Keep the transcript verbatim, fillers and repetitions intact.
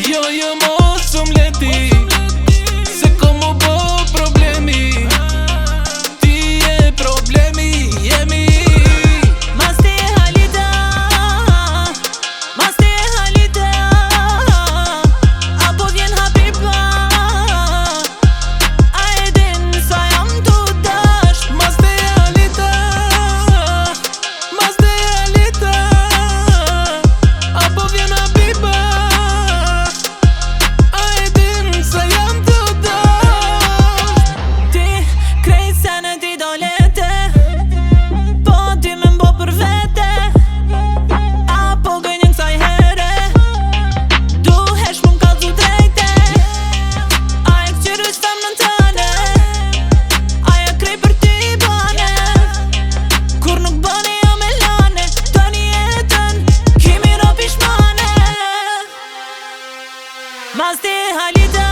Jo jo mos um leti se ko mu bo problemi. Ti je problemi, jemi. Mas ti e halita, mas ti e halita, apo vjen habiba, a e din sa jam tu dash. Mas ti e halita, mas ti e halita, apo vjen habiba, a e din sa jam tu dash. Ti krejt sene ti do lete, po ti me mbo për vete, apo gënjën kësaj here, duhesh mu m'kallzu drejte. A e këqyrës femnën tëne, aja krej për ti bane, kur nuk bane jo me lane, tani jetën kimi ro pishmane. Mas ti halita